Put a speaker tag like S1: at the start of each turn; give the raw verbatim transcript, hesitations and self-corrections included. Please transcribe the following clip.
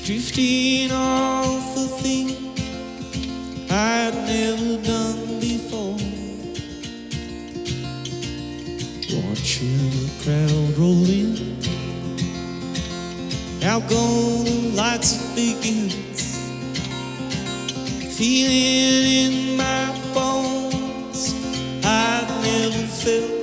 S1: drifting off the thing I'd never done before. Watching the crowd roll in, out go the lights it begins. Feeling in my bones I'd never felt